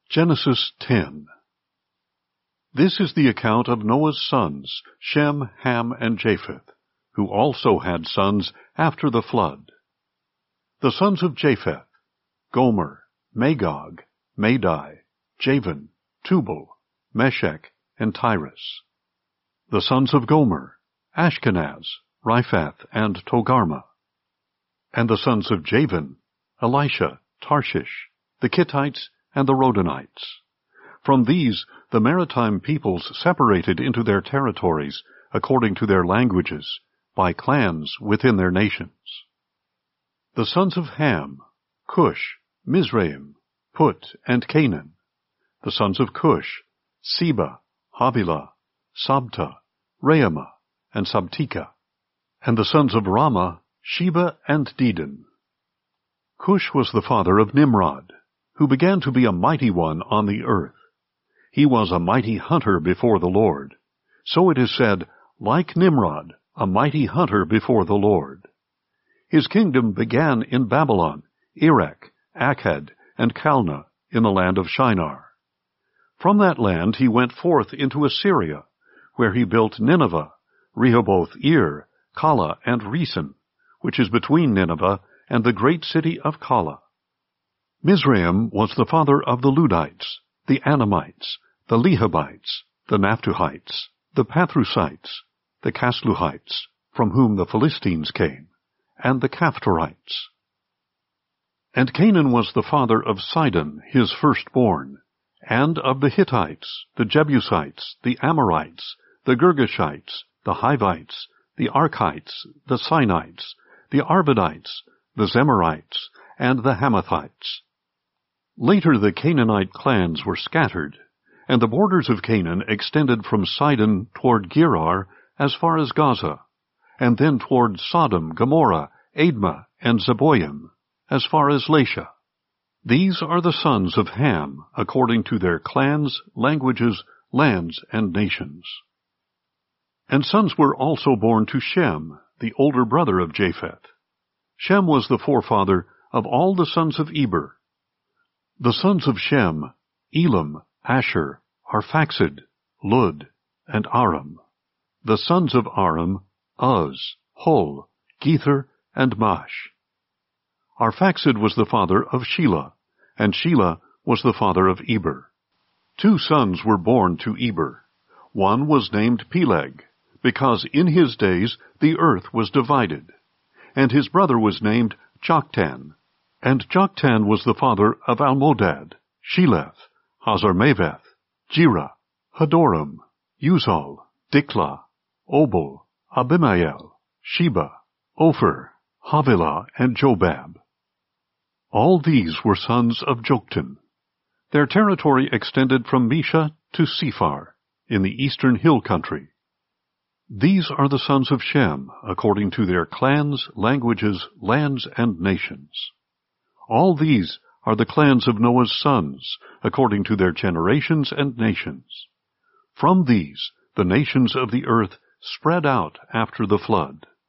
Genesis 10. This is the account of Noah's sons, Shem, Ham, and Japheth, who also had sons after the flood. The sons of Japheth: Gomer, Magog, Madai, Javan, Tubal, Meshech, and Tyrus. The sons of Gomer: Ashkenaz, Riphath, and Togarmah. And the sons of Javan: Elisha, Tarshish, the Kittites, and the Rodanites. From these the maritime peoples separated into their territories according to their languages, by clans within their nations. The sons of Ham: Cush, Mizraim, Put, and Canaan. The sons of Cush: Seba, Havilah, Sabta, Raamah, and Sabteka. And the sons of Raamah: Sheba and Dedan. Cush was the father of Nimrod, who began to be a mighty one on the earth. He was a mighty hunter before the Lord. So it is said, like Nimrod, a mighty hunter before the Lord. His kingdom began in Babylon, Erech, Akkad, and Calneh, in the land of Shinar. From that land he went forth into Assyria, where he built Nineveh, Rehoboth-ir, Calah, and Resen, which is between Nineveh and the great city of Calah. Mizraim was the father of the Ludites, the Anamites, the Lehabites, the Naphtuhites, the Pathrusites, the Casluhites, from whom the Philistines came, and the Caphtorites. And Canaan was the father of Sidon, his firstborn, and of the Hittites, the Jebusites, the Amorites, the Girgashites, the Hivites, the Archites, the Sinites, the Arvadites, the Zemarites, and the Hamathites. Later the Canaanite clans were scattered, and the borders of Canaan extended from Sidon toward Gerar as far as Gaza, and then toward Sodom, Gomorrah, Admah, and Zeboim, as far as Lasha. These are the sons of Ham, according to their clans, languages, lands, and nations. And sons were also born to Shem, the older brother of Japheth. Shem was the forefather of all the sons of Eber. The sons of Shem: Elam, Asher, Arphaxad, Lud, and Aram. The sons of Aram: Uz, Hul, Gether, and Mash. Arphaxad was the father of Shelah, and Shelah was the father of Eber. 2 sons were born to Eber. One was named Peleg, because in his days the earth was divided, and his brother was named Joktan. And Joktan was the father of Almodad, Sheleth, Hazarmaveth, Jerah, Hadoram, Uzal, Diklah, Obal, Abimael, Sheba, Ophir, Havilah, and Jobab. All these were sons of Joktan. Their territory extended from Mesha to Sephar, in the eastern hill country. These are the sons of Shem, according to their clans, languages, lands, and nations. All these are the clans of Noah's sons, according to their generations and nations. From these the nations of the earth spread out after the flood.